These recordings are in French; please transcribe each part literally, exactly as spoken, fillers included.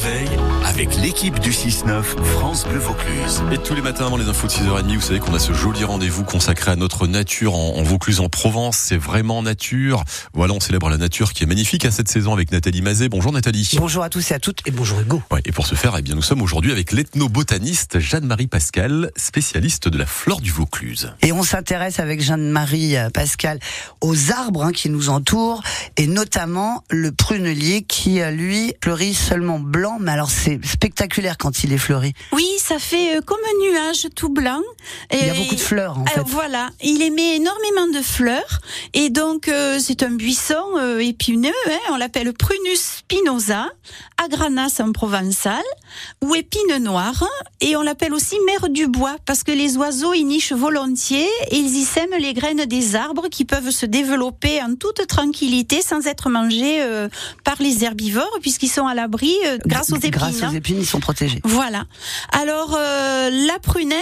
réveil avec l'équipe du six neuf France Bleu Vaucluse. Et tous les matins avant les infos de six heures trente, vous savez qu'on a ce joli rendez-vous consacré à notre nature en, en Vaucluse, en Provence. C'est vraiment nature. Voilà, on célèbre la nature qui est magnifique à cette saison avec Nathalie Mazet. Bonjour Nathalie. Bonjour à tous et à toutes et bonjour Hugo. Ouais, et pour ce faire, eh bien, nous sommes aujourd'hui avec l'ethnobotaniste Jeanne-Marie Pascal, spécialiste de la flore du Vaucluse. Et on s'intéresse avec Jeanne-Marie Pascal aux arbres hein, qui nous entourent et notamment le prunelier qui, lui, fleurit seulement blanc. Mais alors c'est spectaculaire quand il est fleuri. Oui, ça fait comme un nuage tout blanc. Il y a et, beaucoup de fleurs en euh, fait. Voilà, il émet énormément de fleurs et donc euh, c'est un buisson euh, épineux, hein, on l'appelle Prunus spinosa, Agranas en provençal, ou épine noire, et on l'appelle aussi mère du bois parce que les oiseaux y nichent volontiers et ils y sèment les graines des arbres qui peuvent se développer en toute tranquillité sans être mangés euh, par les herbivores puisqu'ils sont à l'abri euh, grâce aux épines. Grâce aux épines, ils sont protégés. Voilà. Alors euh, la prunelle,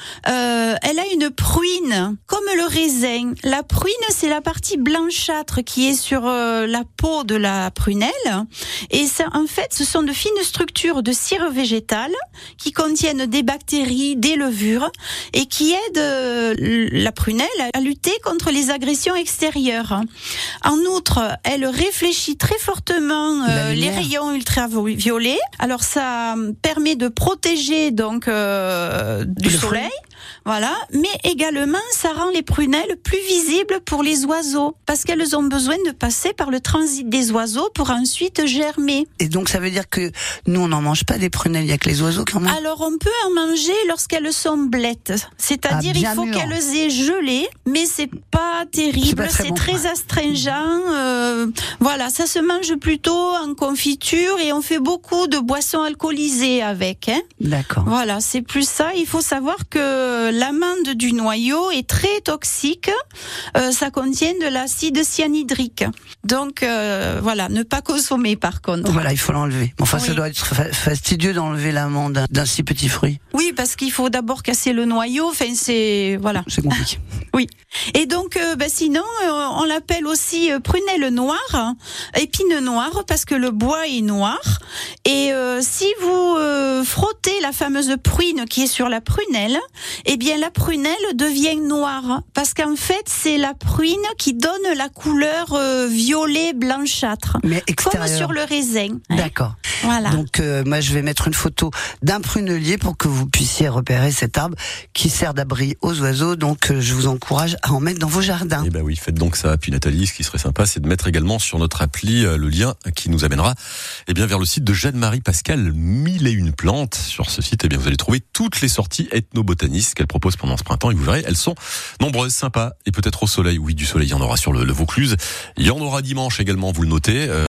euh, elle a une pruine comme le raisin. La pruine, c'est la partie blanchâtre qui est sur euh, la peau de la prunelle. Et ça, en fait, ce sont de fines structures de cire végétale qui contiennent des bactéries, des levures et qui aident euh, la prunelle à lutter contre les agressions extérieures. En outre, elle réfléchit très fortement euh, les rayons ultraviolets. Alors ça permet de protéger donc euh, du le soleil. fruit. Voilà, mais également ça rend les prunelles plus visibles pour les oiseaux parce qu'elles ont besoin de passer par le transit des oiseaux pour ensuite germer. Et donc ça veut dire que nous on n'en mange pas des prunelles, il y a que les oiseaux qui en mangent. Alors on peut en manger lorsqu'elles sont blettes, c'est-à-dire ah, il faut mûr. qu'elles aient gelé, mais c'est pas terrible, c'est, pas très, c'est bon. très astringent. Euh, voilà, ça se mange plutôt en confiture et on fait beaucoup de boissons alcoolisées avec. Hein. D'accord. Voilà, c'est plus ça. Il faut savoir que l'amande du noyau est très toxique. Euh, ça contient de l'acide cyanhydrique. Donc euh, voilà, ne pas consommer par contre. Voilà, il faut l'enlever. Enfin, oui. Ça doit être fa- fastidieux d'enlever l'amande d'un, d'un si petit fruit. Oui, parce qu'il faut d'abord casser le noyau. Enfin, c'est voilà. C'est compliqué. Oui. Et donc, euh, bah, sinon, euh, on l'appelle aussi euh, prunelle noire, épine noire, parce que le bois est noir. Et euh, si vous euh, frottez la fameuse pruine qui est sur la prunelle, eh bien la prunelle devient noire, parce qu'en fait, c'est la pruine qui donne la couleur euh, violet blanchâtre, mais extérieur. Comme sur le raisin. D'accord. Voilà. Donc, euh, moi, je vais mettre une photo d'un prunelier pour que vous puissiez repérer cet arbre qui sert d'abri aux oiseaux. Donc, euh, je vous encourage à en mettre dans vos jardins. Eh ben oui, faites donc ça. Puis Nathalie, ce qui serait sympa, c'est de mettre également sur notre appli euh, le lien qui nous amènera eh bien vers le site de Jeanne-Marie Pascal, mille et une plantes. Sur ce site, eh bien vous allez trouver toutes les sorties ethnobotanistes qu'elle propose pendant ce printemps et vous verrez, elles sont nombreuses, sympas et peut-être au soleil. Oui, du soleil, il y en aura sur le, le Vaucluse. Il y en aura dimanche également, vous le notez. Euh,